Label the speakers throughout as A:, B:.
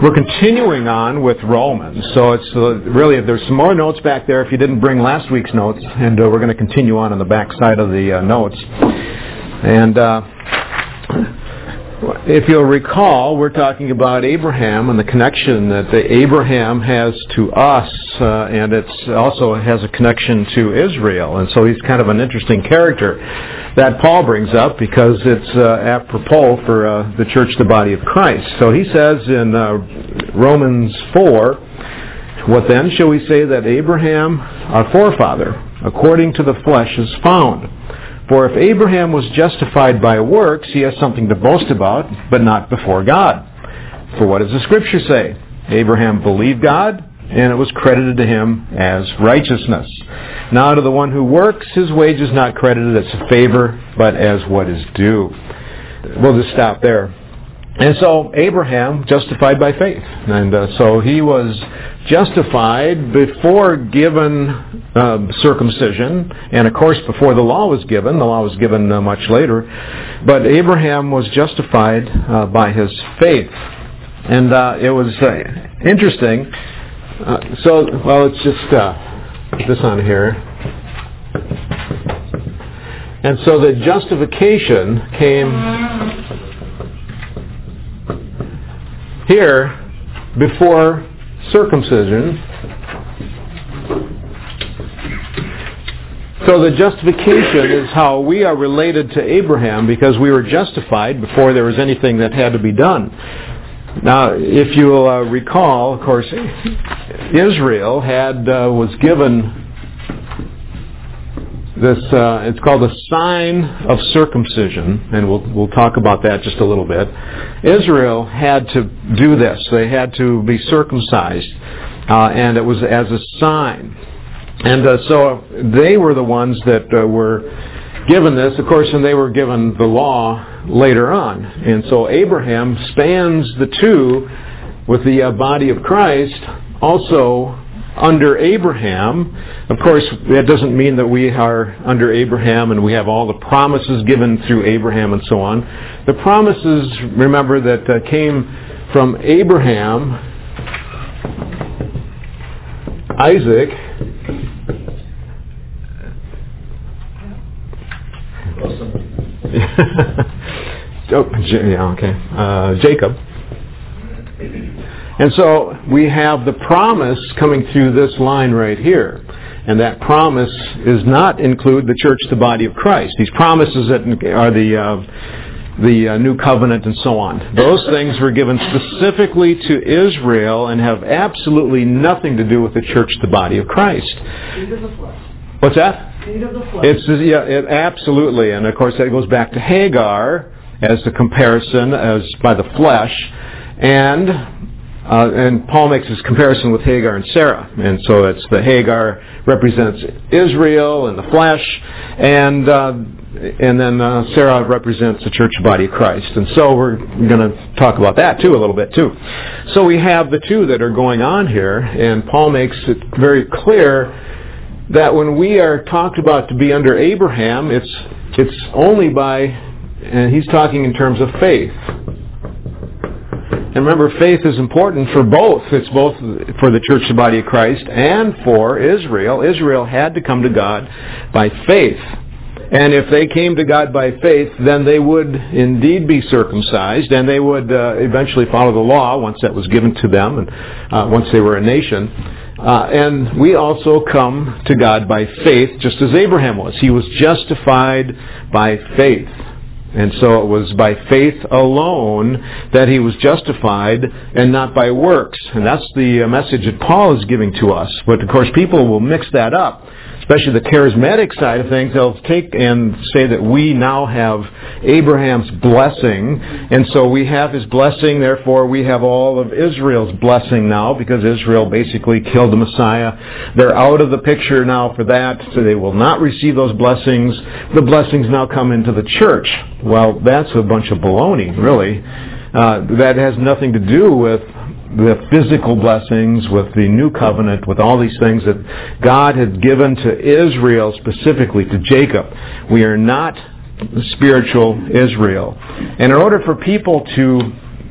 A: We're continuing on with Romans, so it's really, there's some more notes back there if you didn't bring last week's notes, and we're going to continue on the back side of the notes. And if you'll recall, we're talking about Abraham and the connection that Abraham has to us, and it also has a connection to Israel. And so he's kind of an interesting character that Paul brings up because it's apropos for the church, the body of Christ. So he says in Romans 4, "What then shall we say that Abraham, our forefather, according to the flesh is found? For if Abraham was justified by works, he has something to boast about, but not before God. For what does the Scripture say? Abraham believed God, and it was credited to him as righteousness. Now to the one who works, his wage is not credited as a favor, but as what is due." We'll just stop there. And so Abraham justified by faith. And so he was justified before given circumcision, and of course before the law was given. The law was given much later. But Abraham was justified by his faith. And it was interesting. It's just this on here. And so the justification came here before circumcision. So the justification is how we are related to Abraham because we were justified before there was anything that had to be done. Now, if you'll recall, of course, Israel was given this, it's called the sign of circumcision, and we'll talk about that just a little bit. Israel had to do this. They had to be circumcised, and it was as a sign. And so they were the ones that were given this, of course, and they were given the law later on. And so Abraham spans the two with the body of Christ also under Abraham. Of course, that doesn't mean that we are under Abraham and we have all the promises given through Abraham and so on. The promises, remember, that came from Abraham, Isaac, Jacob. And so we have the promise coming through this line right here. And that promise does not include the church, the body of Christ. These promises that are the new covenant and so on. Those things were given specifically to Israel and have absolutely nothing to do with the church, the body of Christ. What's that? Absolutely. And of course that goes back to Hagar as the comparison as by the flesh. And Paul makes this comparison with Hagar and Sarah. And so it's the Hagar represents Israel and the flesh, and then Sarah represents the church body of Christ. And so we're going to talk about that too a little bit too. So we have the two that are going on here, and Paul makes it very clear that when we are talked about to be under Abraham, it's only by, and he's talking in terms of faith. And remember, faith is important for both. It's both for the church, the body of Christ, and for Israel. Israel had to come to God by faith. And if they came to God by faith, then they would indeed be circumcised, and they would eventually follow the law once that was given to them, and once they were a nation. And we also come to God by faith, just as Abraham was. He was justified by faith. And so it was by faith alone that he was justified and not by works. And that's the message that Paul is giving to us. But of course people will mix that up. Especially the charismatic side of things, they'll take and say that we now have Abraham's blessing, and so we have his blessing, therefore we have all of Israel's blessing now, because Israel basically killed the Messiah. They're out of the picture now for that, so they will not receive those blessings. The blessings now come into the church. Well, that's a bunch of baloney, really. That has nothing to do with the physical blessings, with the new covenant, with all these things that God had given to Israel, specifically to Jacob. We are not spiritual Israel. And in order for people to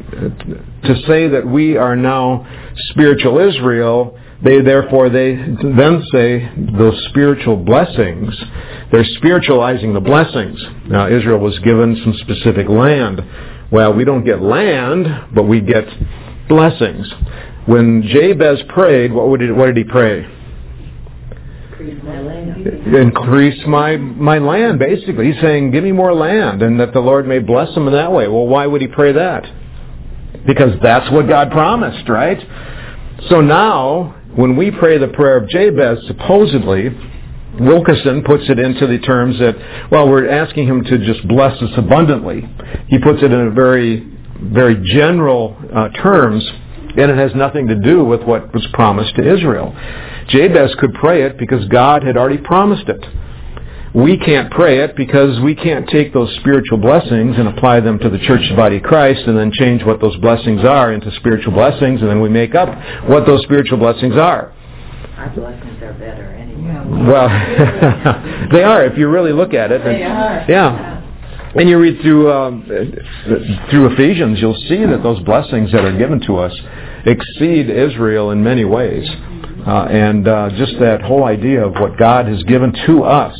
A: to say that we are now spiritual Israel, they then say those spiritual blessings, they're spiritualizing the blessings. Now, Israel was given some specific land. Well, we don't get land, but we get blessings. When Jabez prayed, what did he pray?
B: Increase my land.
A: Increase my land, basically. He's saying, give me more land, and that the Lord may bless him in that way. Well, why would he pray that? Because that's what God promised, right? So now, when we pray the prayer of Jabez, supposedly, Wilkerson puts it into the terms that, well, we're asking him to just bless us abundantly. He puts it in a very, very general terms, and it has nothing to do with what was promised to Israel. Jabez could pray it because God had already promised it. We can't pray it because we can't take those spiritual blessings and apply them to the church body of Christ and then change what those blessings are into spiritual blessings, and then we make up what those spiritual blessings are.
B: Our blessings are better anyway.
A: Well, they are if you really look at it.
B: They are.
A: Yeah. And you read through Ephesians, you'll see that those blessings that are given to us exceed Israel in many ways. And just that whole idea of what God has given to us.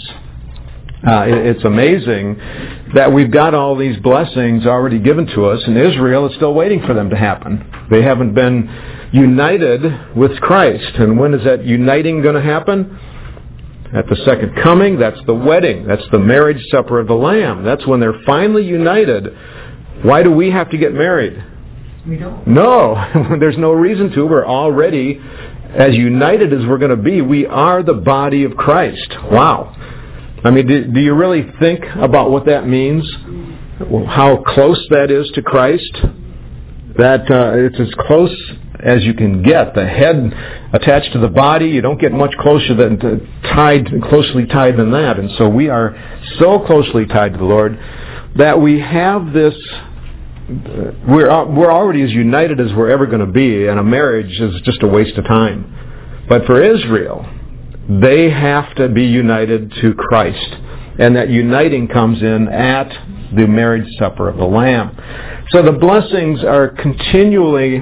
A: It's amazing that we've got all these blessings already given to us, and Israel is still waiting for them to happen. They haven't been united with Christ. And when is that uniting going to happen? At the second coming. That's the wedding. That's the marriage supper of the Lamb. That's when they're finally united. Why do we have to get married?
B: We don't.
A: No, there's no reason to. We're already as united as we're going to be. We are the body of Christ. Wow. I mean, do you really think about what that means? How close that is to Christ? That it's as close as you can get. The head attached to the body, you don't get much closer than closely tied than that. And so we are so closely tied to the Lord that we have this. We're already as united as we're ever going to be, and a marriage is just a waste of time. But for Israel, they have to be united to Christ. And that uniting comes in at the marriage supper of the Lamb. So the blessings are continually,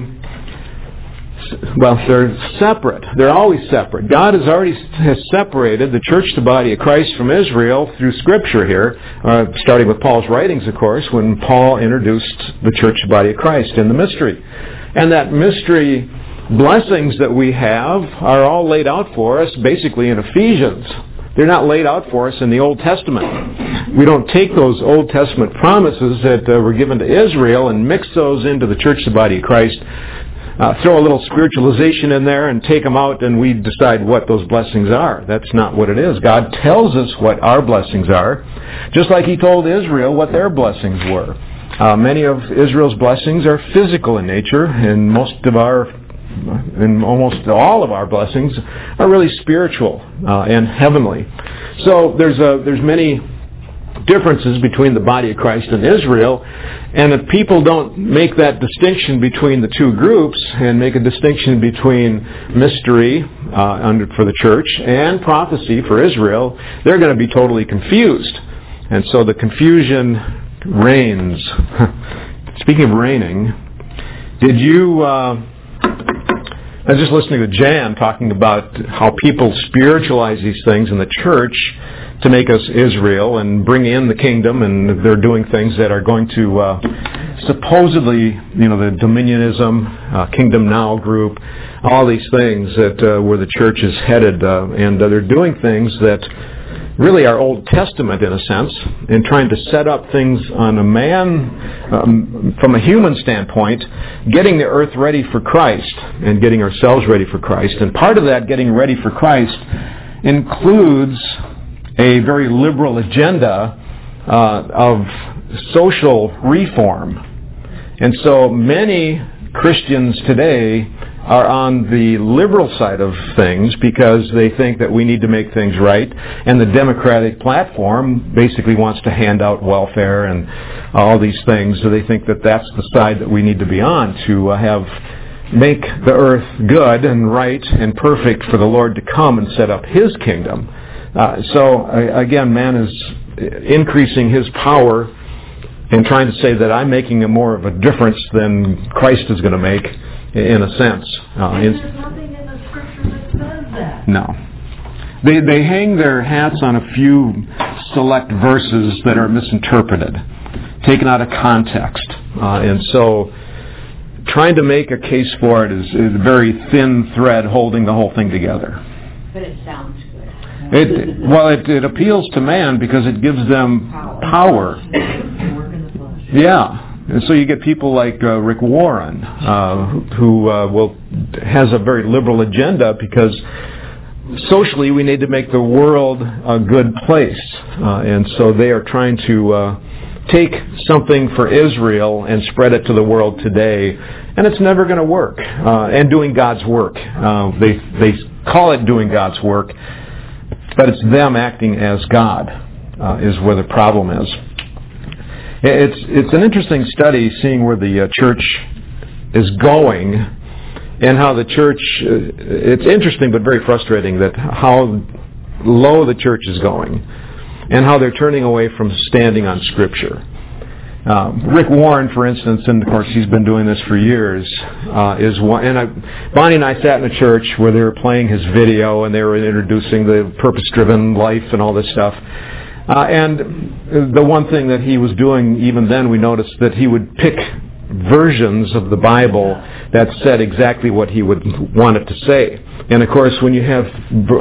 A: well, they're separate. They're always separate. God has separated the church, the body of Christ, from Israel through Scripture here, starting with Paul's writings, of course, when Paul introduced the church, the body of Christ in the mystery. And that mystery blessings that we have are all laid out for us basically in Ephesians. They're not laid out for us in the Old Testament. We don't take those Old Testament promises that were given to Israel and mix those into the church, the body of Christ, throw a little spiritualization in there and take them out, and we decide what those blessings are. That's not what it is. God tells us what our blessings are, just like He told Israel what their blessings were. Many of Israel's blessings are physical in nature, and almost all of our blessings are really spiritual and heavenly. So there's many differences between the body of Christ and Israel, and if people don't make that distinction between the two groups and make a distinction between mystery for the church and prophecy for Israel, they're going to be totally confused. And so the confusion reigns. Speaking of reigning, did you... I was just listening to Jan talking about how people spiritualize these things in the church to make us Israel and bring in the kingdom, and they're doing things that are going to supposedly, the Dominionism, Kingdom Now group, all these things that where the church is headed, and they're doing things that really are Old Testament in a sense, in trying to set up things on a man, from a human standpoint, getting the earth ready for Christ and getting ourselves ready for Christ. And part of that getting ready for Christ includes a very liberal agenda of social reform. And so many Christians today are on the liberal side of things because they think that we need to make things right, and the Democratic platform basically wants to hand out welfare and all these things, so they think that that's the side that we need to be on to make the earth good and right and perfect for the Lord to come and set up His kingdom. So again, man is increasing his power and trying to say that I'm making more of a difference than Christ is going to make, in a sense.
B: There's nothing in the Scripture that says that.
A: No. They hang their hats on a few select verses that are misinterpreted, taken out of context. And so trying to make a case for it is a very thin thread holding the whole thing together.
B: But it sounds good.
A: It appeals to man because it gives them power. Yeah. And so you get people like Rick Warren, who has a very liberal agenda because socially we need to make the world a good place. And so they are trying to take something for Israel and spread it to the world today. And it's never going to work. And doing God's work. They call it doing God's work, but it's them acting as God is where the problem is. It's an interesting study seeing where the church is going and how the church, it's interesting but very frustrating that how low the church is going and how they're turning away from standing on Scripture. Rick Warren, for instance, and of course he's been doing this for years, is one. And Bonnie and I sat in a church where they were playing his video and they were introducing the purpose-driven life and all this stuff. And the one thing that he was doing, even then, we noticed that he would pick versions of the Bible that said exactly what he would want it to say. And of course, when you have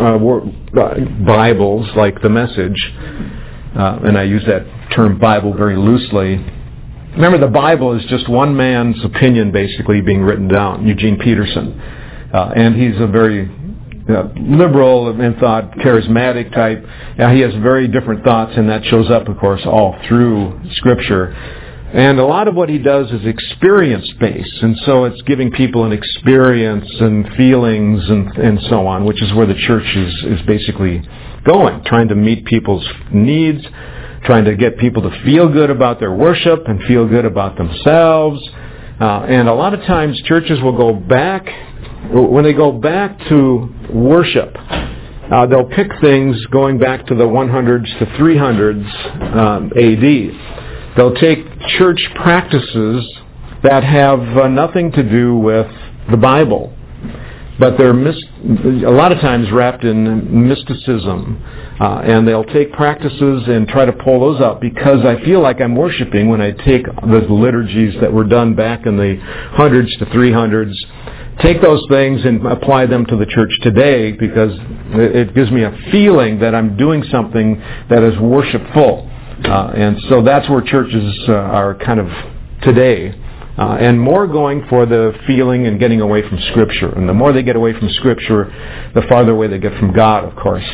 A: Bibles like the Message, and I use that term Bible very loosely, remember the Bible is just one man's opinion basically being written down, Eugene Peterson. And he's a very liberal in thought, charismatic type. He has very different thoughts, and that shows up, of course, all through Scripture. And a lot of what he does is experience-based, and so it's giving people an experience and feelings and so on, which is where the church is basically going, trying to meet people's needs, trying to get people to feel good about their worship and feel good about themselves. And a lot of times churches will go back. When they go back to worship, they'll pick things going back to the 100s to 300s AD. They'll take church practices that have nothing to do with the Bible, but they're a lot of times wrapped in mysticism. And they'll take practices and try to pull those up because I feel like I'm worshiping when I take the liturgies that were done back in the 100s to 300s, take those things and apply them to the church today because it gives me a feeling that I'm doing something that is worshipful. And so that's where churches are kind of today. And more going for the feeling and getting away from Scripture. And the more they get away from Scripture, the farther away they get from God, of course.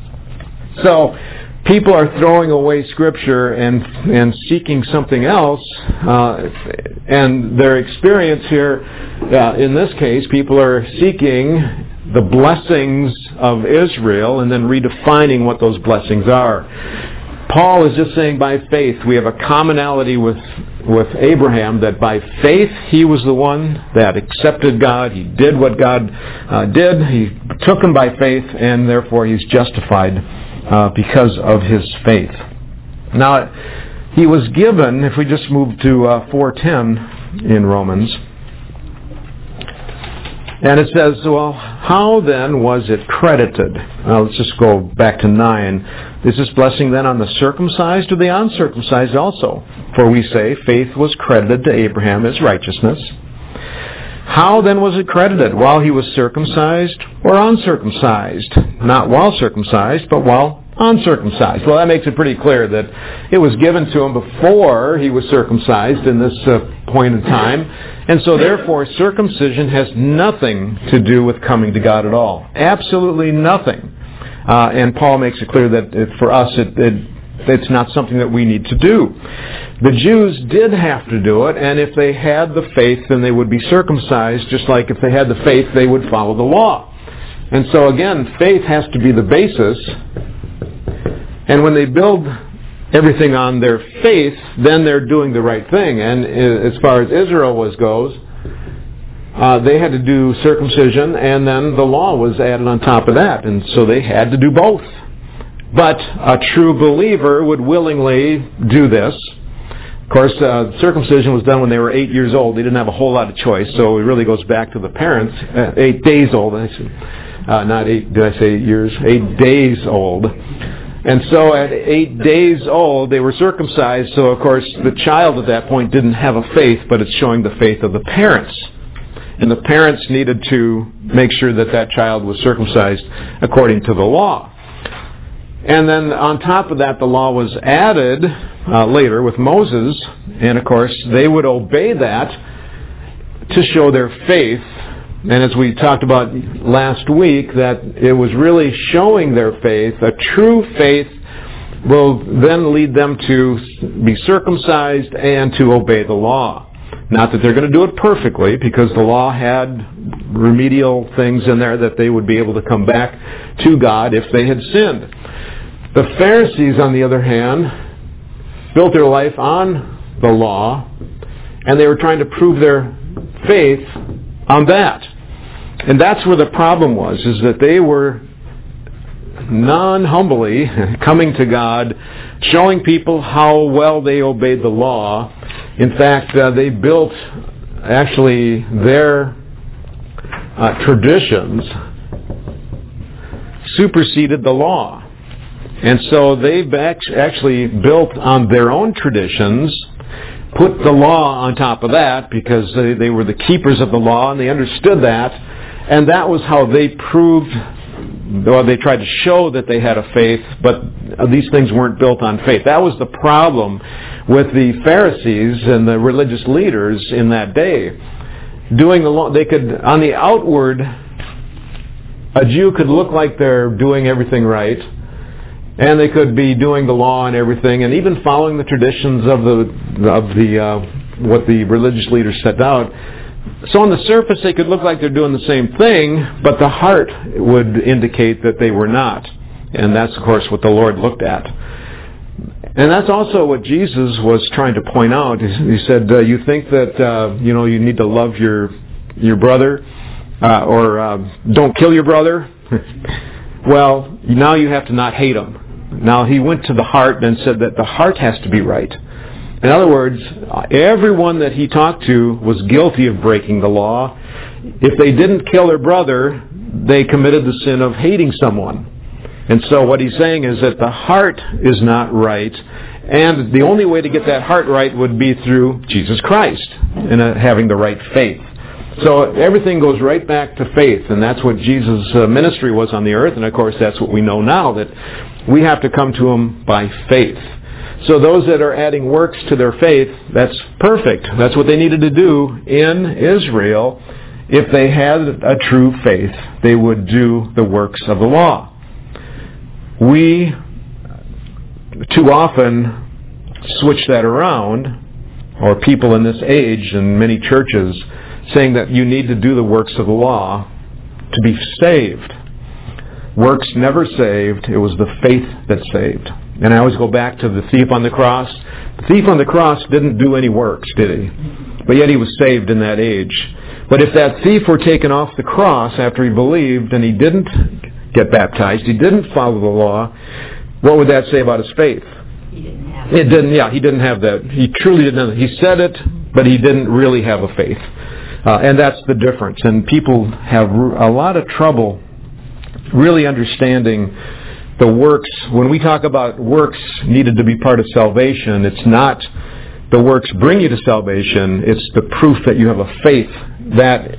A: So people are throwing away Scripture and seeking something else. And their experience here, in this case, people are seeking the blessings of Israel and then redefining what those blessings are. Paul is just saying by faith we have a commonality with Abraham, that by faith he was the one that accepted God. He did what God did. He took him by faith, and therefore he's justified because of his faith. Now, he was given, if we just move to 4:10 in Romans, and it says, well, how then was it credited? Now, let's just go back to 9. Is this blessing then on the circumcised or the uncircumcised also? For we say, faith was credited to Abraham as righteousness. How then was it credited? While he was circumcised or uncircumcised? Not while circumcised, but while uncircumcised. Well, that makes it pretty clear that it was given to him before he was circumcised in this point in time. And so therefore, circumcision has nothing to do with coming to God at all. Absolutely nothing. And Paul makes it clear that for us it's not something that we need to do. The Jews did have to do it, and if they had the faith, then they would be circumcised, just like if they had the faith, they would follow the law. And so again, faith has to be the basis. And when they build everything on their faith, then they're doing the right thing. And as far as Israel goes, they had to do circumcision, and then the law was added on top of that. And so they had to do both. But a true believer would willingly do this. Of course, circumcision was done when they were 8 years old. They didn't have a whole lot of choice, so it really goes back to the parents. 8 days old. Not 8, did I say 8 years? 8 days old. And so at 8 days old, they were circumcised. So, of course, the child at that point didn't have a faith, but it's showing the faith of the parents. And the parents needed to make sure that that child was circumcised according to the law. And then on top of that, the law was added later with Moses. And, of course, they would obey that to show their faith. And as we talked about last week, that it was really showing their faith. A true faith will then lead them to be circumcised and to obey the law. Not that they're going to do it perfectly, because the law had remedial things in there that they would be able to come back to God if they had sinned. The Pharisees, on the other hand, built their life on the law, and they were trying to prove their faith on that. And that's where the problem was, is that they were non-humbly coming to God, showing people how well they obeyed the law. In fact, they built actually their traditions superseded the law. And so they've actually built on their own traditions, put the law on top of that, because they were the keepers of the law and they understood that. And that was how they proved, or they tried to show that they had a faith, but these things weren't built on faith. That was the problem with the Pharisees and the religious leaders in that day. Doing the law, they could, on the outward, a Jew could look like they're doing everything right, and they could be doing the law and everything, and even following the traditions of what the religious leaders set out. So on the surface, they could look like they're doing the same thing, but the heart would indicate that they were not. And that's, of course, what the Lord looked at. And that's also what Jesus was trying to point out. He said, you think that, you need to love your brother, or don't kill your brother? Well, now you have to not hate him. Now, he went to the heart and said that the heart has to be right. In other words, everyone that he talked to was guilty of breaking the law. If they didn't kill their brother, they committed the sin of hating someone. And so what he's saying is that the heart is not right, and the only way to get that heart right would be through Jesus Christ and having the right faith. So everything goes right back to faith, and that's what Jesus' ministry was on the earth, and of course that's what we know now, that we have to come to Him by faith. So those that are adding works to their faith, that's perfect. That's what they needed to do in Israel. If they had a true faith, they would do the works of the law. We too often switch that around, or people in this age and many churches, saying that you need to do the works of the law to be saved. Works never saved. It was the faith that saved. And I always go back to the thief on the cross. The thief on the cross didn't do any works, did he? But yet he was saved in that age. But if that thief were taken off the cross after he believed and he didn't get baptized, he didn't follow the law, what would that say about his faith?
B: He didn't have
A: it. He didn't have that. He truly didn't have it. He said it, but he didn't really have a faith. And that's the difference. And people have a lot of trouble really understanding the works. When we talk about works needed to be part of salvation, it's not the works bring you to salvation, it's the proof that you have a faith that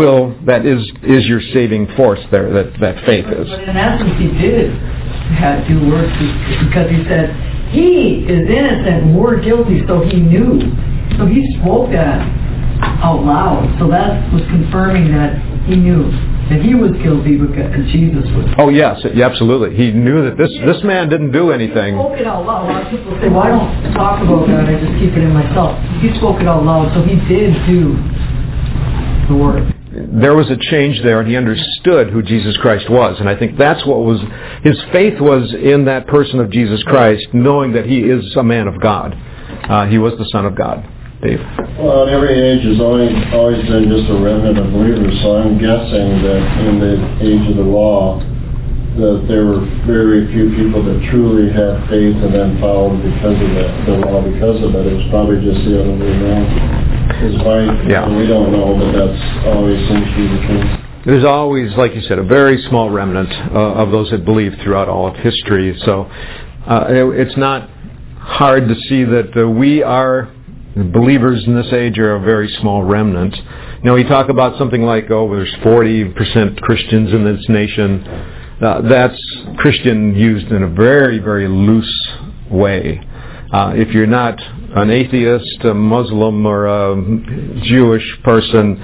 A: is your saving force there, that faith is.
C: But in essence, he did have to do works because he said, he is innocent and we're guilty, so he knew. So he spoke that out loud. So that was confirming that he knew that he was guilty because Jesus was.
A: Oh yes, absolutely. He knew that this man didn't do anything.
C: He spoke it out loud. A lot of people say, well, I don't talk about that, I just keep it in myself. He spoke it out loud, so he did do the work.
A: There was a change there, and he understood who Jesus Christ was. And I think that's what was, his faith was in that person of Jesus Christ, knowing that he is a man of God. He was the Son of God. Dave?
D: Well, every age has always been just a remnant of believers, so I'm guessing that in the age of the law, that there were very few people that truly had faith and then followed because of that, the law because of it. It was probably just the other way around. His wife, we don't know, but that's always seems to be the case.
A: There's always, like you said, a very small remnant of those that believe throughout all of history. So it's not hard to see that we are, believers in this age are a very small remnant. You know, we talk about something like, there's 40% Christians in this nation. That's Christian used in a very, very loose way. If you're not an atheist, a Muslim, or a Jewish person,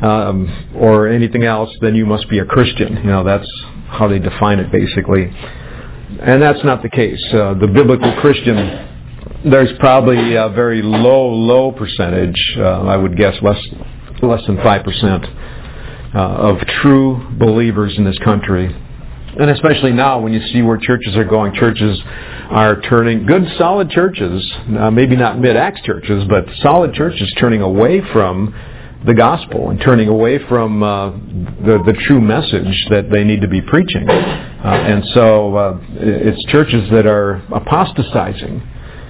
A: or anything else, then you must be a Christian. You know, that's how they define it, basically. And that's not the case. The biblical Christian, there's probably a very low percentage, I would guess less than 5% of true believers in this country. And especially now when you see where churches are going, churches are turning, good solid churches, maybe not mid-Acts churches, but solid churches turning away from the gospel and turning away from the true message that they need to be preaching. And so it's churches that are apostatizing.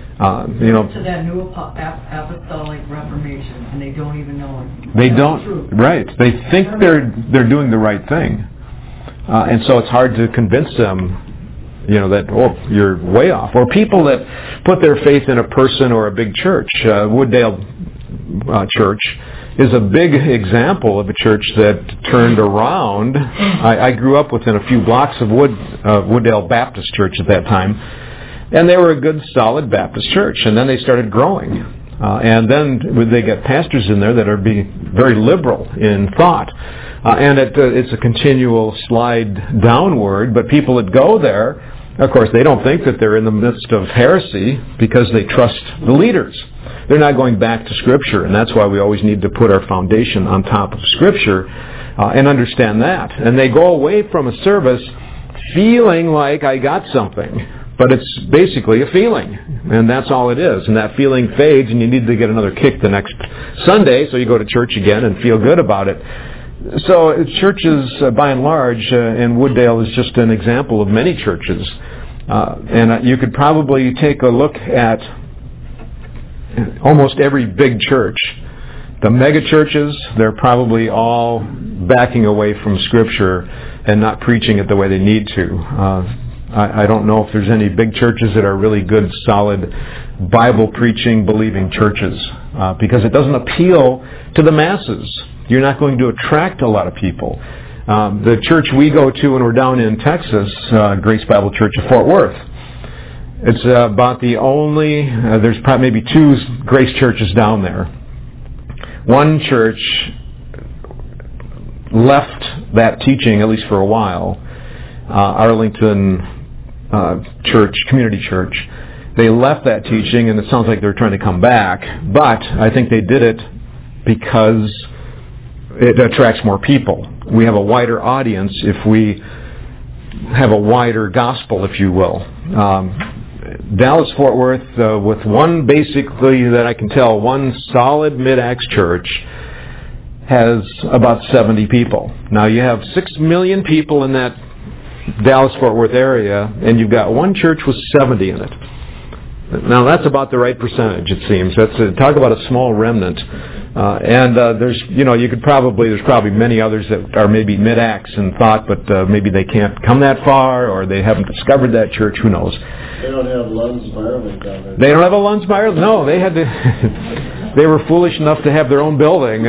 C: To that new apostolic reformation, and they don't even know it.
A: They don't, right. They think they're doing the right thing. And so it's hard to convince them, that, you're way off. Or people that put their faith in a person or a big church. Wooddale Church is a big example of a church that turned around. I grew up within a few blocks of Wooddale Baptist Church at that time. And they were a good, solid Baptist church. And then they started growing. And then they get pastors in there that are being very liberal in thought. And it's a continual slide downward. But people that go there, of course, they don't think that they're in the midst of heresy because they trust the leaders. They're not going back to Scripture. And that's why we always need to put our foundation on top of Scripture and understand that. And they go away from a service feeling like I got something. But it's basically a feeling, and that's all it is. And that feeling fades, and you need to get another kick the next Sunday, so you go to church again and feel good about it. So churches, by and large, and Wooddale is just an example of many churches. And you could probably take a look at almost every big church. The mega churches, they're probably all backing away from Scripture and not preaching it the way they need to. I don't know if there's any big churches that are really good, solid, Bible-preaching, believing churches, because it doesn't appeal to the masses. You're not going to attract a lot of people. The church we go to when we're down in Texas, Grace Bible Church of Fort Worth, it's about the only, there's probably maybe two Grace churches down there. One church left that teaching, at least for a while, Arlington Church, Community Church. They left that teaching, and it sounds like they're trying to come back, but I think they did it because it attracts more people. We have a wider audience if we have a wider gospel, if you will. Dallas-Fort Worth, with one, basically, that I can tell, one solid mid-Acts church, has about 70 people. Now, you have 6 million people in that Dallas-Fort Worth area, and you've got one church with 70 in it. Now, that's about the right percentage, it seems. Talk about a small remnant. There's probably many others that are maybe mid-Acts in thought, but maybe they can't come that far, or they haven't discovered that church. Who knows?
D: They don't have Lunds Ireland down there.
A: They don't have a Lunds Ireland? No, they had to. They were foolish enough to have their own building.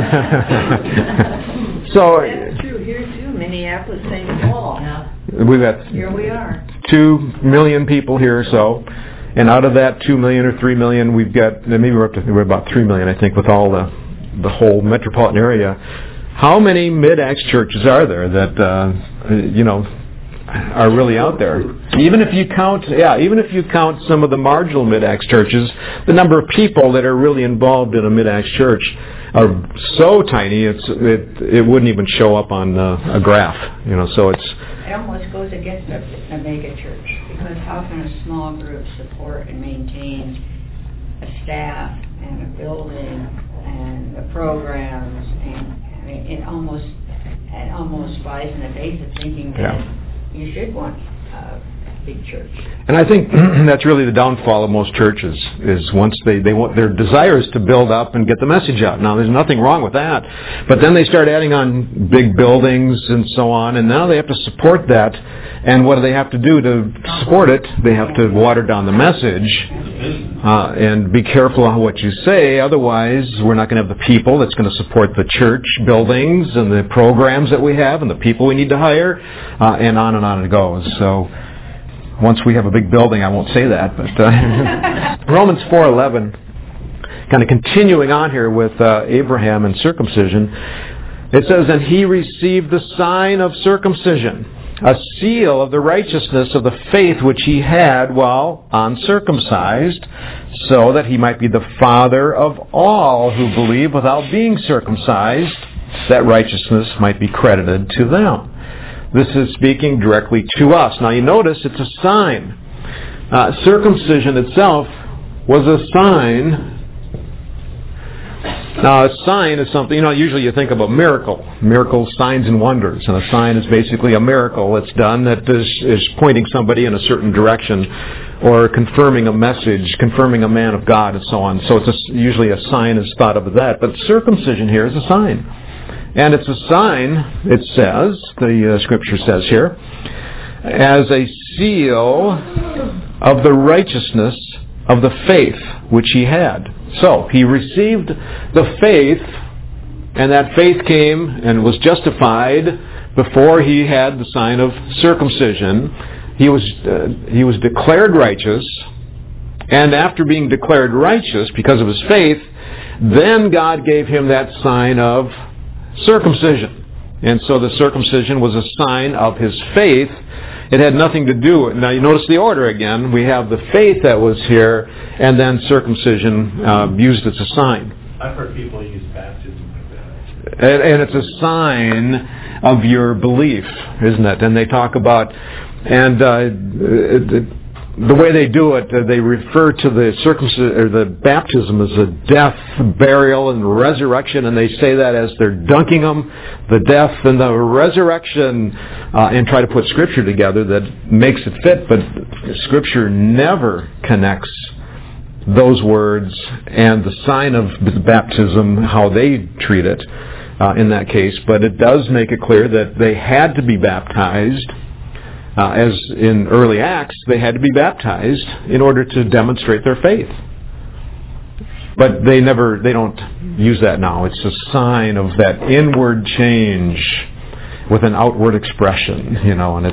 A: So
B: that's true here too. Minneapolis, St. Paul.
A: We've got
B: Here we are. 2
A: million people here or so. And out of that 2 million or 3 million, we've got, maybe we're about 3 million, I think, with all the whole metropolitan area. How many mid-Acts churches are there that, are really out there? Even if you count some of the marginal mid-Acts churches, the number of people that are really involved in a mid-Acts church are so tiny, it wouldn't even show up on a graph. So it's.
B: It almost goes against a mega church, because how can a small group support and maintain a staff and a building and the programs, and it almost flies in the face of thinking that you should want a big church.
A: And I think that's really the downfall of most churches, is once they want, their desire is to build up and get the message out. Now, there's nothing wrong with that. But then they start adding on big buildings and so on, and now they have to support that. And what do they have to do to support it? They have to water down the message and be careful on what you say. Otherwise, we're not going to have the people that's going to support the church buildings and the programs that we have and the people we need to hire, and on it goes. So once we have a big building, I won't say that, but Romans 4:11, kind of continuing on here with Abraham and circumcision, it says, "And he received the sign of circumcision, a seal of the righteousness of the faith which he had while uncircumcised, so that he might be the father of all who believe without being circumcised, that righteousness might be credited to them." This is speaking directly to us. Now you notice it's a sign. Circumcision itself was a sign. Now a sign is something, usually you think of a miracle. Miracles, signs and wonders. And a sign is basically a miracle that's done that is pointing somebody in a certain direction or confirming a message, confirming a man of God and so on. So it's usually a sign is thought of that. But circumcision here is a sign. And it's a sign, it says, the Scripture says here, as a seal of the righteousness of the faith which he had. So, he received the faith, and that faith came and was justified before he had the sign of circumcision. He was declared righteous, and after being declared righteous because of his faith, then God gave him that sign of circumcision. And so the circumcision was a sign of his faith. It had nothing to do with... Now you notice the order again. We have the faith that was here, and then circumcision used as a sign.
E: I've heard people use baptism like that.
A: And it's a sign of your belief, isn't it? And they talk about... And the way they do it, they refer to the circumcision or the baptism as a death, burial, and resurrection, and they say that as they're dunking them, the death and the resurrection, and try to put Scripture together that makes it fit. But Scripture never connects those words and the sign of baptism, how they treat it in that case. But it does make it clear that they had to be baptized. As in early Acts, they had to be baptized in order to demonstrate their faith. But they don't use that now. It's a sign of that inward change with an outward expression, and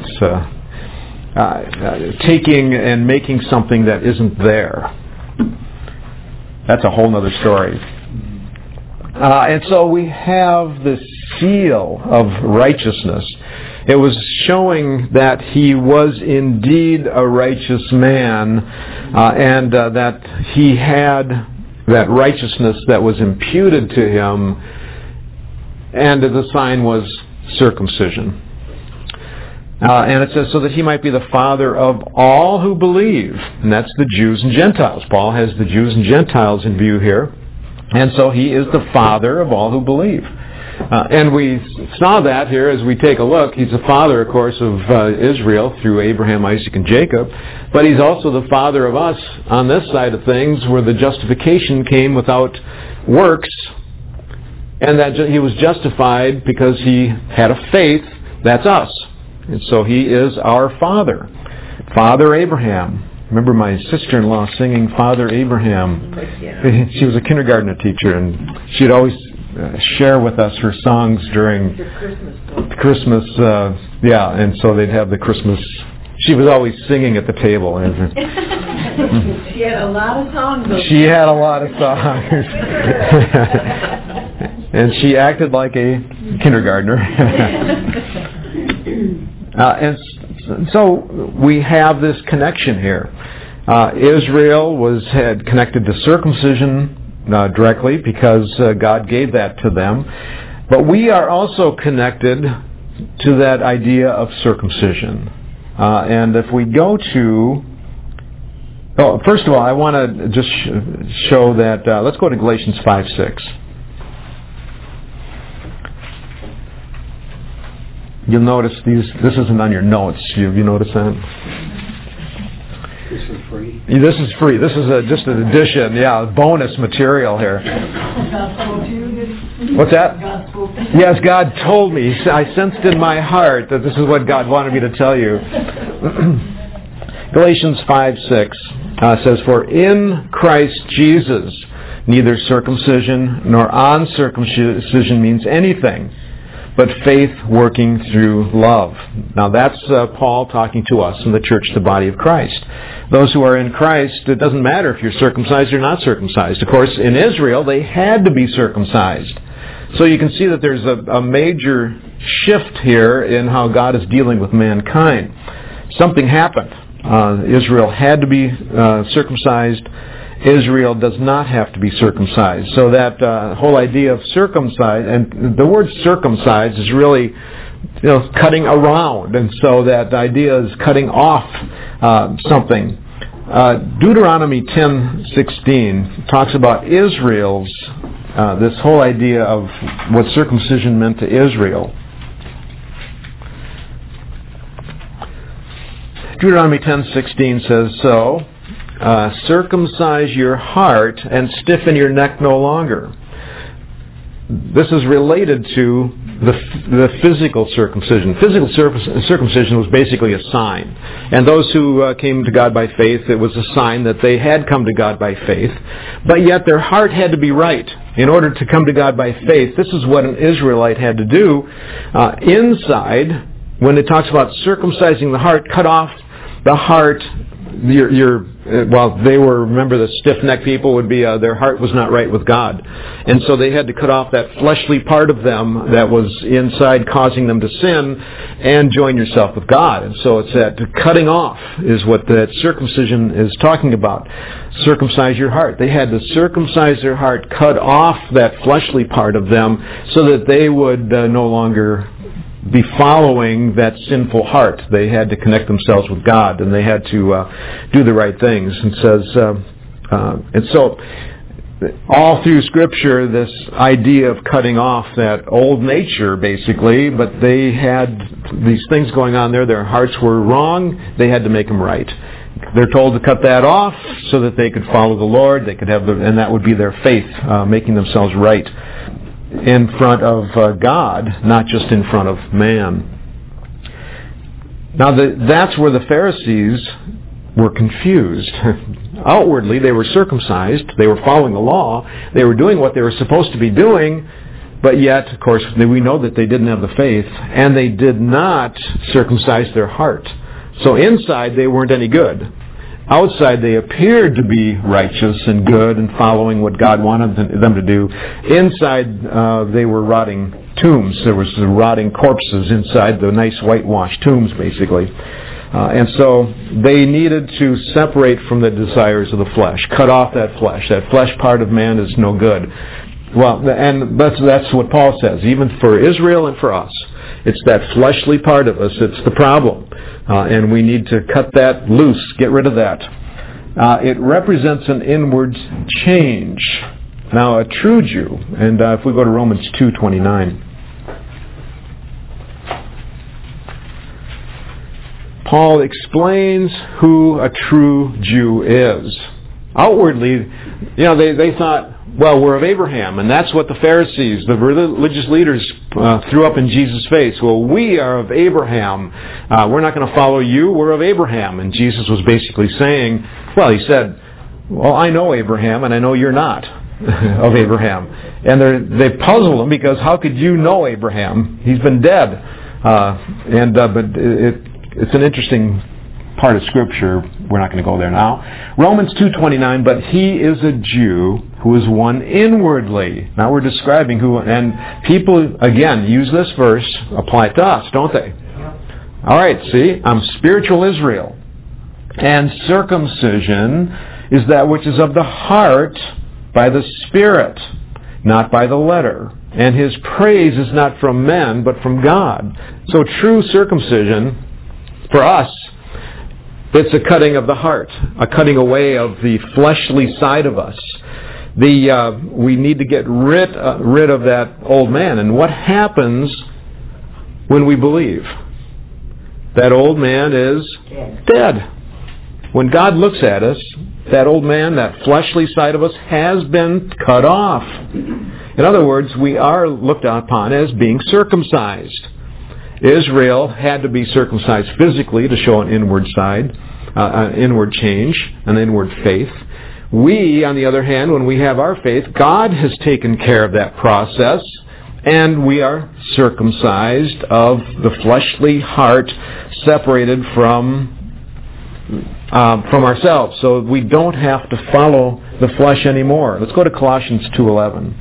A: it's taking and making something that isn't there. That's a whole other story. And so we have this seal of righteousness. It was showing that he was indeed a righteous man, and that he had that righteousness that was imputed to him, and the sign was circumcision. And it says, so that he might be the father of all who believe, and that's the Jews and Gentiles. Paul has the Jews and Gentiles in view here, and so he is the father of all who believe. And we saw that here as we take a look. He's the father, of course, of Israel through Abraham, Isaac, and Jacob. But he's also the father of us on this side of things, where the justification came without works. And that he was justified because he had a faith. That's us. And so he is our father. Father Abraham. Remember my sister-in-law singing Father Abraham.
B: Yeah.
A: She was a kindergarten teacher, and she'd always share with us her songs during Christmas. And so they'd have the Christmas. She was always singing at the table.
B: She had a lot of songs.
A: She had a lot of songs. And she acted like a kindergartner. And so we have this connection here. Israel had connected to circumcision directly because God gave that to them. But we are also connected to that idea of circumcision. And if we go to... first of all, I want to just show that... let's go to Galatians 5:6. You'll notice this isn't on your notes. You notice that?
E: This is free?
A: This is free. This is just an addition, bonus material here. What's that? Yes, God told me. I sensed in my heart that this is what God wanted me to tell you. Galatians 5:6 says, "For in Christ Jesus, neither circumcision nor uncircumcision means anything, but faith working through love." Now that's Paul talking to us in the church, the body of Christ. Those who are in Christ, it doesn't matter if you're circumcised or not circumcised. Of course, in Israel, they had to be circumcised. So you can see that there's a major shift here in how God is dealing with mankind. Something happened. Israel had to be circumcised. Israel does not have to be circumcised. So that whole idea of circumcised, and the word circumcised is really, cutting around, and so that idea is cutting off something. Deuteronomy 10:16 talks about Israel's, this whole idea of what circumcision meant to Israel. Deuteronomy 10:16 says, "So, circumcise your heart and stiffen your neck no longer." This is related to the physical circumcision. Physical circumcision was basically a sign. And those who came to God by faith, it was a sign that they had come to God by faith. But yet their heart had to be right. In order to come to God by faith, this is what an Israelite had to do. Inside, when it talks about circumcising the heart, cut off the heart. They were, remember, the stiff-necked people would be, their heart was not right with God. And so they had to cut off that fleshly part of them that was inside causing them to sin and join yourself with God. And so it's that cutting off is what that circumcision is talking about. Circumcise your heart. They had to circumcise their heart, cut off that fleshly part of them so that they would no longer be following that sinful heart. They had to connect themselves with God, and they had to do the right things. And says, and so all through Scripture, this idea of cutting off that old nature, basically, but they had these things going on there. Their hearts were wrong. They had to make them right. They're told to cut that off so that they could follow the Lord. They could have, and that would be their faith, making themselves right in front of God, not just in front of man. Now that's where the Pharisees were confused. Outwardly, they were circumcised. They were following the law. They were doing what they were supposed to be doing, but yet, of course, we know that they didn't have the faith, and they did not circumcise their heart. So inside, they weren't any good. Outside, they appeared to be righteous and good and following what God wanted them to do. Inside, they were rotting tombs. There was rotting corpses inside the nice whitewashed tombs, basically. And so they needed to separate from the desires of the flesh, cut off that flesh. That flesh part of man is no good. Well, and that's what Paul says, even for Israel and for us. It's that fleshly part of us that's the problem. And we need to cut that loose, get rid of that. It represents an inward change. Now, a true Jew, and if we go to Romans 2:29, Paul explains who a true Jew is. Outwardly, they thought, well, we're of Abraham, and that's what the Pharisees, the religious leaders, threw up in Jesus' face. Well, we are of Abraham. We're not going to follow you. We're of Abraham. And Jesus was basically saying, well, he said, well, I know Abraham, and I know you're not of Abraham. And they puzzle him because how could you know Abraham? He's been dead. But it's an interesting part of Scripture. We're not going to go there now. Romans 2:29, but he is a Jew who is one inwardly. Now we're describing who, and people, again, use this verse, apply it to us, don't they? All right, see, I'm spiritual Israel. And circumcision is that which is of the heart by the Spirit, not by the letter. And his praise is not from men, but from God. So true circumcision, for us, it's a cutting of the heart, a cutting away of the fleshly side of us. We need to get rid of that old man. And what happens when we believe. That old man is dead. When God looks at us, that old man, that fleshly side of us, has been cut off. In other words, we are looked upon as being circumcised. Israel had to be circumcised physically to show an inward side, an inward change, an inward faith. We, on the other hand, when we have our faith, God has taken care of that process, and we are circumcised of the fleshly heart, separated from ourselves. So we don't have to follow the flesh anymore. Let's go to Colossians 2:11.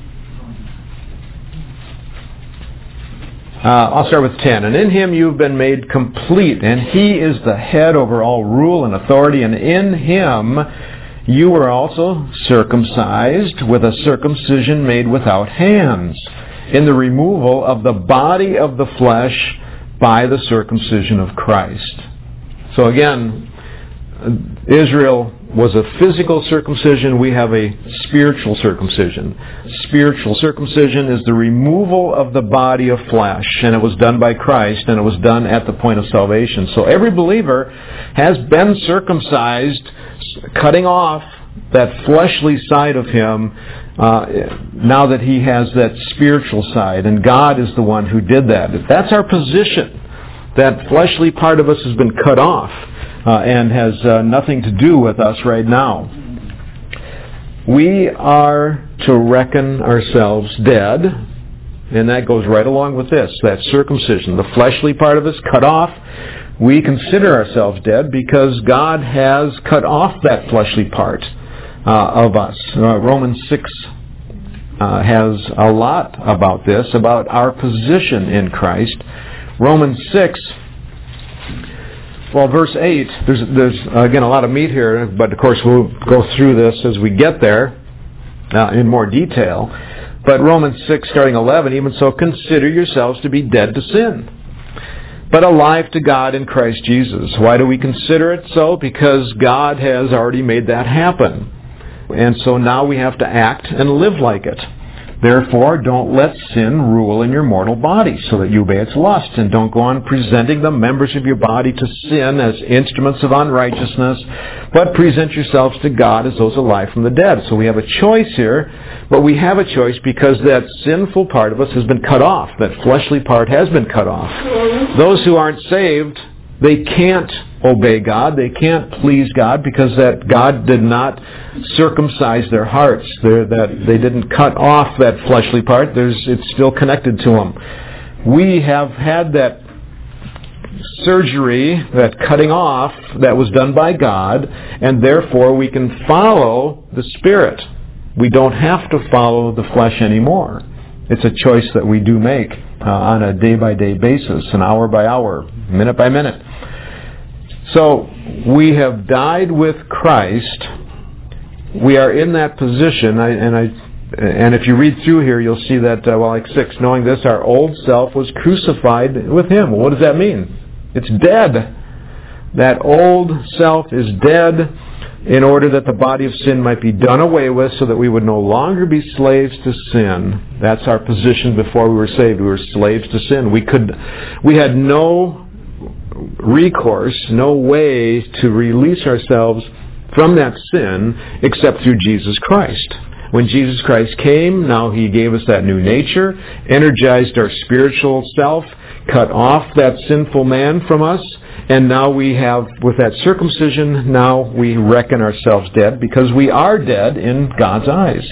A: I'll start with 10. And in Him you've been made complete, and He is the head over all rule and authority, and in Him you were also circumcised with a circumcision made without hands, in the removal of the body of the flesh by the circumcision of Christ. So again, Israel was a physical circumcision. We have a spiritual circumcision. Spiritual circumcision is the removal of the body of flesh, and it was done by Christ, and it was done at the point of salvation. So every believer has been circumcised, cutting off that fleshly side of him, now that he has that spiritual side, and God is the one who did that. That's our position. That fleshly part of us has been cut off and has nothing to do with us right now. We are to reckon ourselves dead, and that goes right along with this, that circumcision. The fleshly part of us cut off. We consider ourselves dead because God has cut off that fleshly part of us. Romans 6 has a lot about this, about our position in Christ. Romans 6, well, verse 8, there's again a lot of meat here, but of course we'll go through this as we get there in more detail. But Romans 6, starting 11, even so consider yourselves to be dead to sin, but alive to God in Christ Jesus. Why do we consider it so? Because God has already made that happen. And so now we have to act and live like it. Therefore, don't let sin rule in your mortal body, so that you obey its lust, and don't go on presenting the members of your body to sin as instruments of unrighteousness, but present yourselves to God as those alive from the dead. So we have a choice here, but we have a choice because that sinful part of us has been cut off. That fleshly part has been cut off. Those who aren't saved, they can't obey God. They can't please God because that God did not circumcise their hearts. They didn't cut off that fleshly part. It's still connected to them. We have had that surgery, that cutting off, that was done by God, and therefore we can follow the Spirit. We don't have to follow the flesh anymore. It's a choice that we do make on a day-by-day basis, an hour by hour, minute by minute. So we have died with Christ. We are in that position, and if you read through here, you'll see that, like 6, knowing this, our old self was crucified with Him. Well, what does that mean? It's dead. That old self is dead in order that the body of sin might be done away with, so that we would no longer be slaves to sin. That's our position before we were saved. We were slaves to sin. We had no recourse, no way to release ourselves from that sin except through Jesus Christ. When Jesus Christ came, now He gave us that new nature, energized our spiritual self, cut off that sinful man from us, and now we have, with that circumcision, now we reckon ourselves dead because we are dead in God's eyes.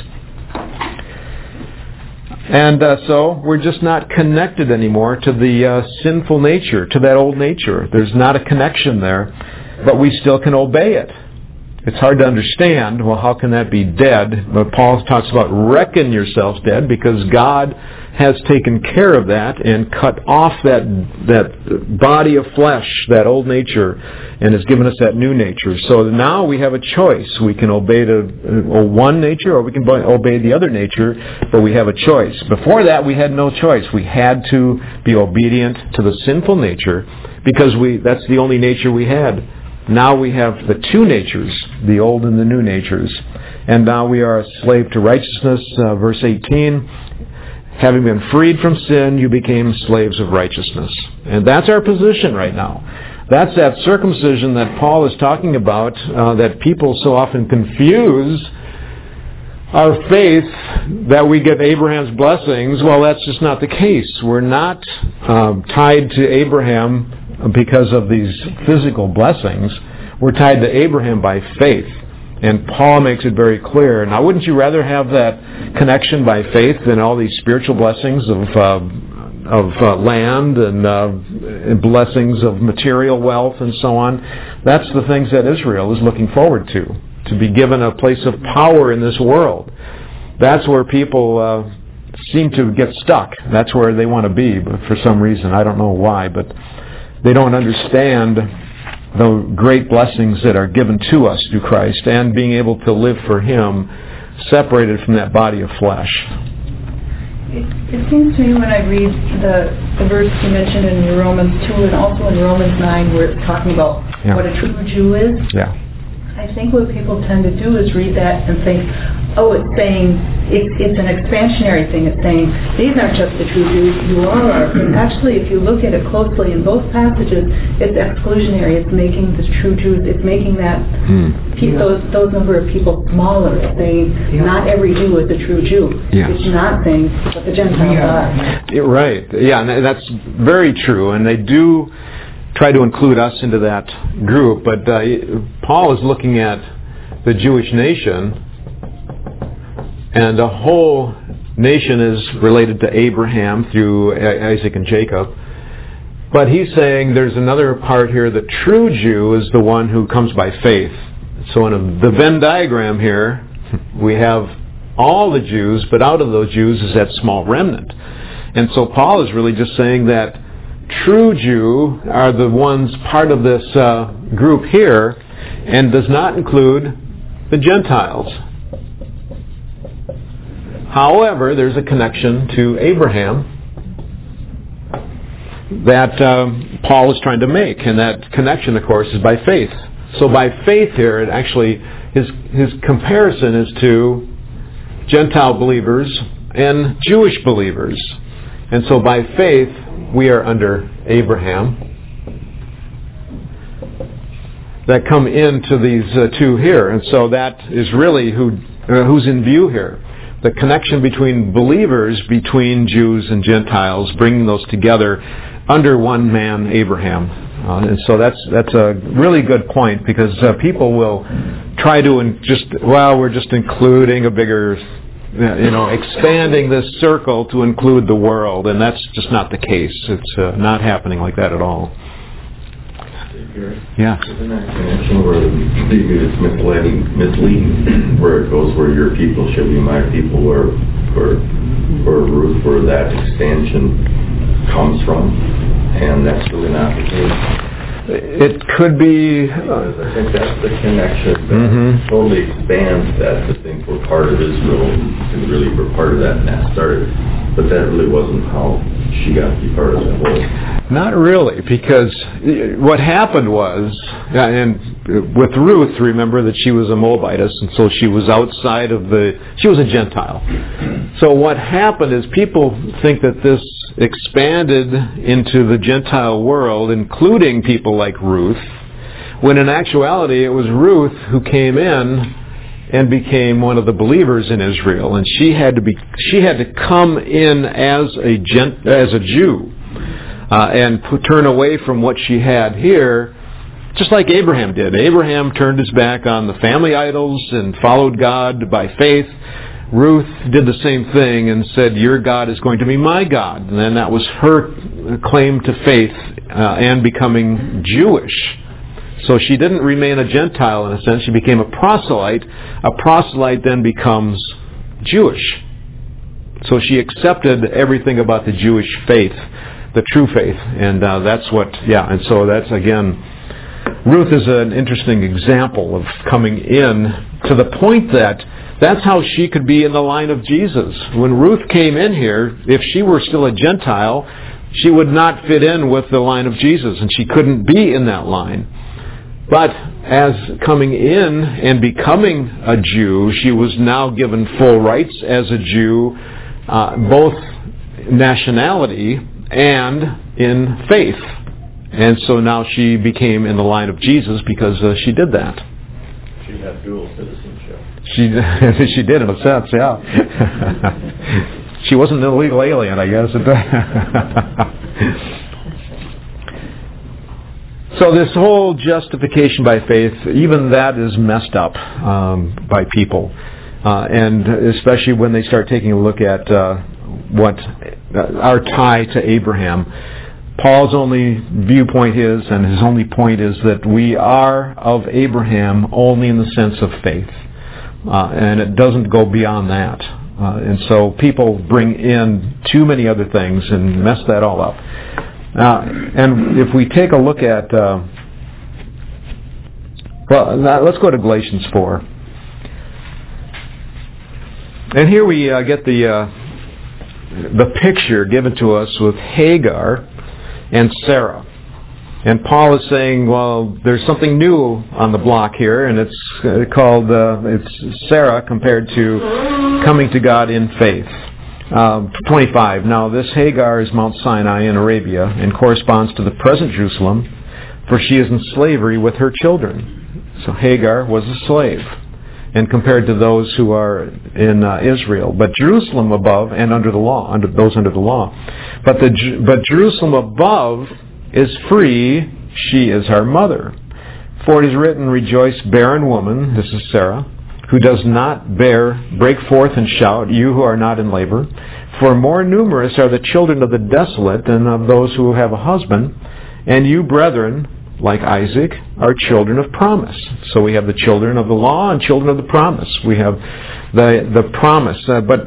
A: And so we're just not connected anymore to the sinful nature, to that old nature. There's not a connection there, but we still can obey it. It's hard to understand, well, how can that be dead? But Paul talks about reckon yourselves dead because God has taken care of that and cut off that body of flesh, that old nature, and has given us that new nature. So now we have a choice. We can obey one nature or we can obey the other nature, but we have a choice. Before that, we had no choice. We had to be obedient to the sinful nature because that's the only nature we had. Now we have the two natures, the old and the new natures. And now we are a slave to righteousness, verse 18. Having been freed from sin, you became slaves of righteousness. And that's our position right now. That's that circumcision that Paul is talking about, that people so often confuse our faith that we get Abraham's blessings. Well, that's just not the case. We're not tied to Abraham because of these physical blessings. We're tied to Abraham by faith. And Paul makes it very clear. Now, wouldn't you rather have that connection by faith than all these spiritual blessings of land and blessings of material wealth and so on? That's the things that Israel is looking forward to be given a place of power in this world. That's where people seem to get stuck. That's where they want to be, but for some reason. I don't know why, but they don't understand the great blessings that are given to us through Christ and being able to live for Him separated from that body of flesh.
F: It seems to me when I read the verse you mentioned in Romans 2 and also in Romans 9 where it's talking about what a true Jew is, I think what people tend to do is read that and think, oh, it's saying, it's an expansionary thing. It's saying, these aren't just the true Jews, you all are. But actually, if you look at it closely in both passages, it's exclusionary. It's making the true Jews, it's making that those number of people smaller. It's saying, not every Jew is a true Jew. It's not saying what the Gentiles are.
A: Right. Yeah, and that's very true. And they do try to include us into that group, but Paul is looking at the Jewish nation, and the whole nation is related to Abraham through Isaac and Jacob. But he's saying there's another part here, the true Jew is the one who comes by faith. So in the Venn diagram here, we have all the Jews, but out of those Jews is that small remnant. And so Paul is really just saying that true Jew are the ones part of this group here and does not include the Gentiles. However, there's a connection to Abraham that Paul is trying to make, and that connection, of course, is by faith. So by faith here, it actually his comparison is to Gentile believers and Jewish believers. And so by faith, we are under Abraham that come into these two here. And so that is really who's in view here. The connection between believers, between Jews and Gentiles, bringing those together under one man, Abraham. And so that's a really good point, because people will try to we're just including a bigger, expanding this circle to include the world, and that's just not the case. It's not happening like that at all. Yeah.
G: Isn't that connection where maybe it's misleading, where it goes where your people shall be my people, where Ruth, where that expansion comes from, and that's really not the case.
A: It could be.
G: I think that's the connection that totally expands that to think we're part of Israel and really we're part of that, and that started. But that really wasn't how she got to be part of the whole.
A: Not really, because what happened was, and with Ruth, remember that she was a Moabitess, and so she was outside of she was a Gentile. So what happened is people think that this expanded into the Gentile world, including people like Ruth, when in actuality it was Ruth who came in and became one of the believers in Israel, and she had to come in as a Jew and turn away from what she had here, just like Abraham did. Abraham turned his back on the family idols and followed God by faith. Ruth did the same thing and said, "Your God is going to be my God." And then that was her claim to faith and becoming Jewish. So she didn't remain a Gentile in a sense. She became a proselyte. A proselyte then becomes Jewish. So she accepted everything about the Jewish faith, the true faith. And that's and so that's, again, Ruth is an interesting example of coming in to the point that that's how she could be in the line of Jesus. When Ruth came in here, if she were still a Gentile, she would not fit in with the line of Jesus, and she couldn't be in that line. But as coming in and becoming a Jew, she was now given full rights as a Jew, both nationality and in faith. And so now she became in the line of Jesus because she did that.
E: She had dual citizenship.
A: She did, in a sense, yeah. She wasn't an illegal alien, I guess. So this whole justification by faith, even that is messed up by people. And especially when they start taking a look at what our tie to Abraham. Paul's only viewpoint is, and his only point is, that we are of Abraham only in the sense of faith. And it doesn't go beyond that. And so people bring in too many other things and mess that all up. And if we take a look at, let's go to Galatians 4. And here we get the picture given to us with Hagar and Sarah. And Paul is saying, well, there's something new on the block here, and it's called, it's Sarah compared to coming to God in faith. 25. Now this Hagar is Mount Sinai in Arabia and corresponds to the present Jerusalem, for she is in slavery with her children. So Hagar was a slave, and compared to those who are in Israel. But Jerusalem above and under the law, those under the law. But Jerusalem above is free, she is our mother. For it is written, rejoice, barren woman, this is Sarah, who does not break forth and shout, you who are not in labor. For more numerous are the children of the desolate than of those who have a husband. And you, brethren, like Isaac, are children of promise. So we have the children of the law and children of the promise. We have the promise,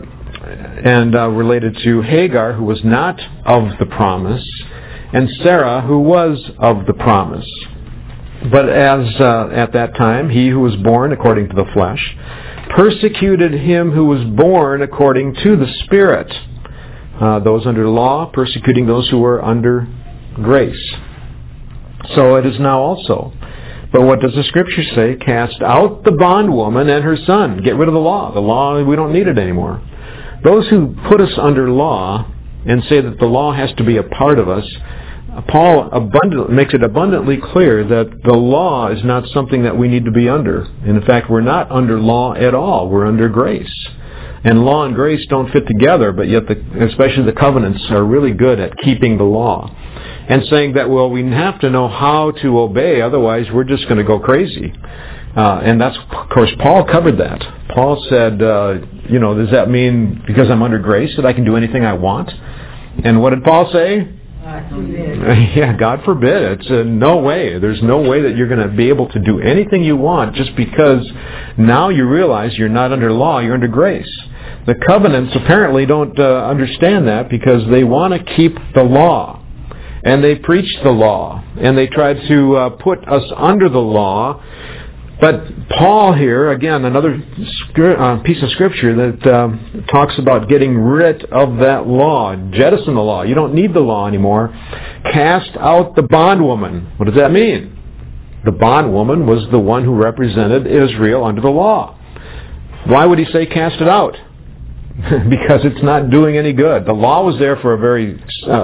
A: related to Hagar, who was not of the promise, and Sarah, who was of the promise. But as at that time, he who was born according to the flesh persecuted him who was born according to the Spirit. Those under the law persecuting those who were under grace. So it is now also. But what does the Scripture say? Cast out the bondwoman and her son. Get rid of the law. The law, we don't need it anymore. Those who put us under law and say that the law has to be a part of us, Paul makes it abundantly clear that the law is not something that we need to be under. And in fact, we're not under law at all. We're under grace. And law and grace don't fit together, but yet especially the covenants are really good at keeping the law. And saying that, well, we have to know how to obey, otherwise we're just going to go crazy. And that's, of course, Paul covered that. Paul said, does that mean because I'm under grace that I can do anything I want? And what did Paul say?
C: God forbid.
A: Yeah, God forbid. It's no way. There's no way that you're going to be able to do anything you want just because now you realize you're not under law, you're under grace. The covenants apparently don't understand that because they want to keep the law. And they preach the law. And they try to put us under the law. But Paul here, again, another piece of Scripture that talks about getting rid of that law. Jettison the law. You don't need the law anymore. Cast out the bondwoman. What does that mean? The bondwoman was the one who represented Israel under the law. Why would he say cast it out? Because it's not doing any good. The law was there for a very,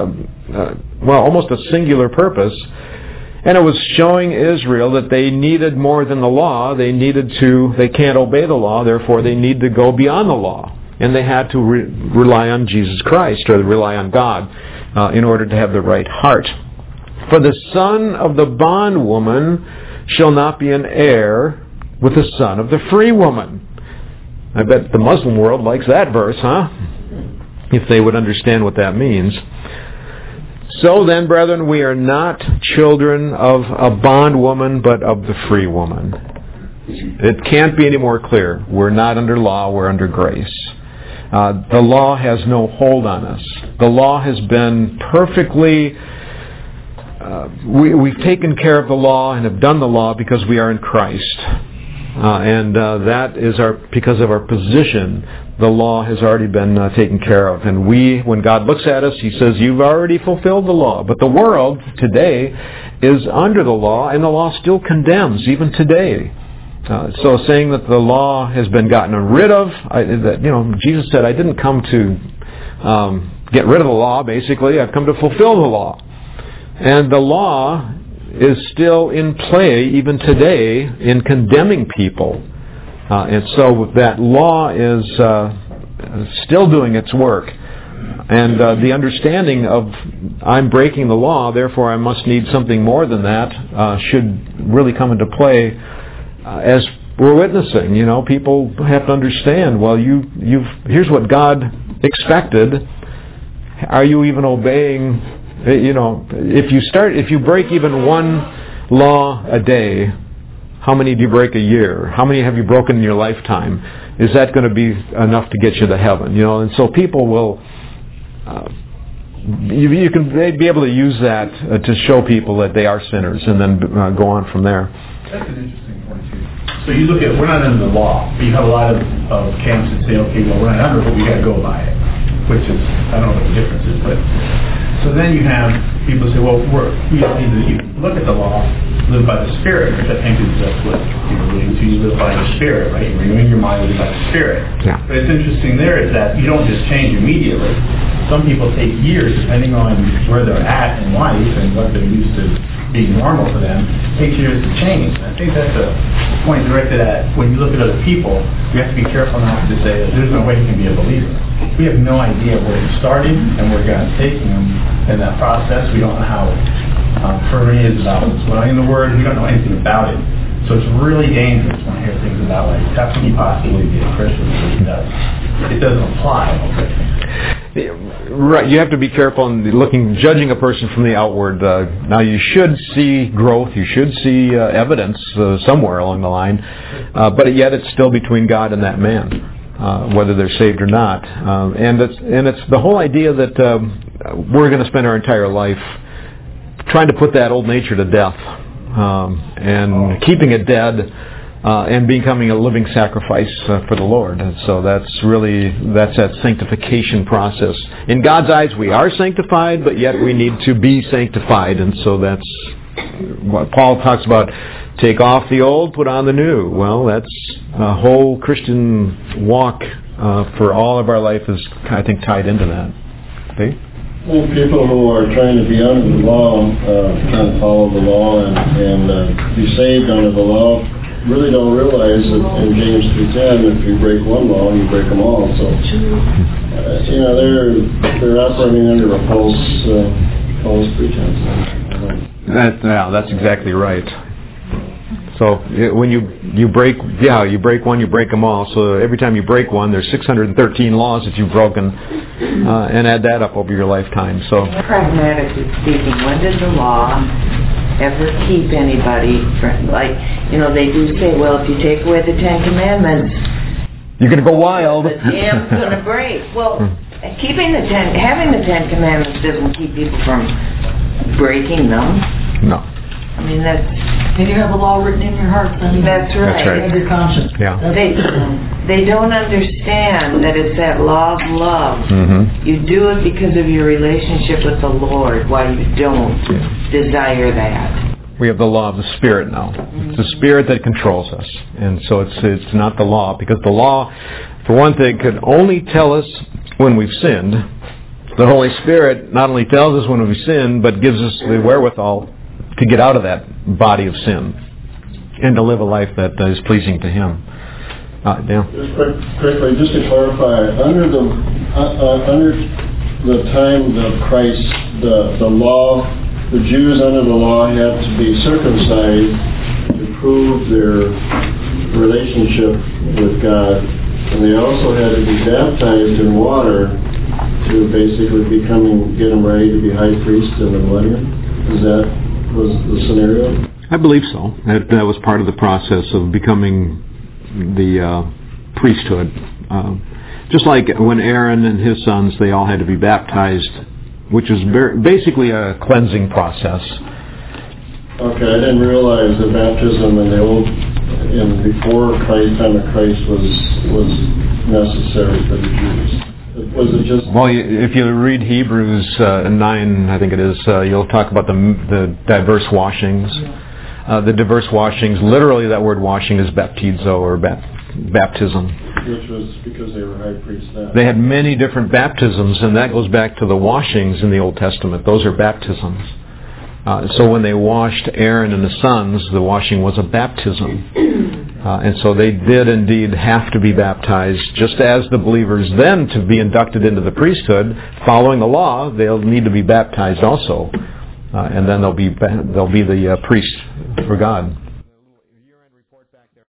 A: almost a singular purpose. And it was showing Israel that they needed more than the law. They can't obey the law, therefore they need to go beyond the law. And they had to rely on Jesus Christ, or rely on God, in order to have the right heart. For the son of the bondwoman shall not be an heir with the son of the free woman. I bet the Muslim world likes that verse, huh? If they would understand what that means. So then, brethren, we are not children of a bondwoman, but of the free woman. It can't be any more clear. We're not under law, we're under grace. The law has no hold on us. The law has been perfectly... we've taken care of the law and have done the law because we are in Christ. And that is because of our position. The law has already been taken care of. And when God looks at us, He says, you've already fulfilled the law. But the world today is under the law, and the law still condemns, even today. So saying that the law has been gotten rid of, Jesus said, I didn't come to get rid of the law, basically. I've come to fulfill the law. And the law is still in play even today in condemning people. And so that law is still doing its work. And the understanding of I'm breaking the law, therefore I must need something more than that, should really come into play as we're witnessing. People have to understand, well, here's what God expected. Are you even obeying? If you break even one law a day, how many do you break a year? How many have you broken in your lifetime? Is that going to be enough to get you to heaven? And so people will. You can be able to use that to show people that they are sinners, and then go on from there.
H: That's an interesting point too. So you look at, we're not under the law, but you have a lot of camps that say, okay, well, we're not under, but we got to go by it, which is, I don't know what the difference is, but so then you have people say, well, we don't need to even look at the law, live by the Spirit, which I think is just what you're alluding to. You live by the Spirit, right? You're renewing your mind, live by the Spirit.
A: Yeah.
H: But it's interesting there is that you don't just change immediately. Some people take years, depending on where they're at in life and what they're used to being normal for them, it takes years to change. And I think that's a point directed at when you look at other people, you have to be careful not to say that there's no way you can be a believer. We have no idea where he started and where God's taking him in that process. We don't know how firm he is about learning the Word. We don't know anything about it. So it's really dangerous when I hear things about, like, how can he possibly be a Christian? It doesn't apply.
A: Right, you have to be careful in judging a person from the outward. Now, you should see growth, you should see evidence somewhere along the line, but yet it's still between God and that man, whether they're saved or not. And it's the whole idea that we're going to spend our entire life trying to put that old nature to death, and keeping it dead, and becoming a living sacrifice for the Lord. And so that's that sanctification process. In God's eyes, we are sanctified, but yet we need to be sanctified. And so that's what Paul talks about. Take off the old, put on the new. Well, that's a whole Christian walk for all of our life is, I think, tied into that. Okay?
D: Well, people who are trying to be under the law, trying to follow the law and be saved under the law, really don't realize that in James 3:10, if you break one law, you break them all. So, they're operating under a false pretense.
A: That's exactly right. So when you break one, you break them all. So every time you break one, there's 613 laws that you've broken, and add that up over your lifetime. So,
I: pragmatically speaking, when does the law ever keep anybody from, they do say, well, if you take away the Ten Commandments,
A: you're going to go wild.
I: The dam's going to break. Well, having the Ten Commandments doesn't keep people from breaking them.
A: No.
I: I mean,
C: and you have the law written in your heart.
I: That's right.
C: That's right. Your conscience.
A: Yeah.
I: They don't understand that it's that law of love.
A: Mm-hmm.
I: You do it because of your relationship with the Lord, while you don't desire that.
A: We have the law of the Spirit now. Mm-hmm. It's the Spirit that controls us. And so it's not the law, because the law, for one thing, could only tell us when we've sinned. The Holy Spirit not only tells us when we've sinned, but gives us the wherewithal to get out of that body of sin and to live a life that is pleasing to Him. Dan?
D: Just quickly, just to clarify, under the time of Christ, the law, the Jews under the law had to be circumcised to prove their relationship with God, and they also had to be baptized in water to basically get them ready to be high priest in the millennium. Was the scenario?
A: I believe so. That was part of the process of becoming the priesthood. Just like when Aaron and his sons, they all had to be baptized, which was basically a cleansing process.
D: Okay, I didn't realize that baptism before time of Christ was necessary for the Jews. Was it just?
A: Well, if you read Hebrews 9, I think it is, you'll talk about the diverse washings. The diverse washings, literally that word washing is baptizo, or baptism.
D: Which was because they were high priests then.
A: They had many different baptisms, and that goes back to the washings in the Old Testament. Those are baptisms. So when they washed Aaron and the sons, the washing was a baptism. And so they did indeed have to be baptized, just as the believers then, to be inducted into the priesthood, following the law, they'll need to be baptized also. And then they'll be the priests for God.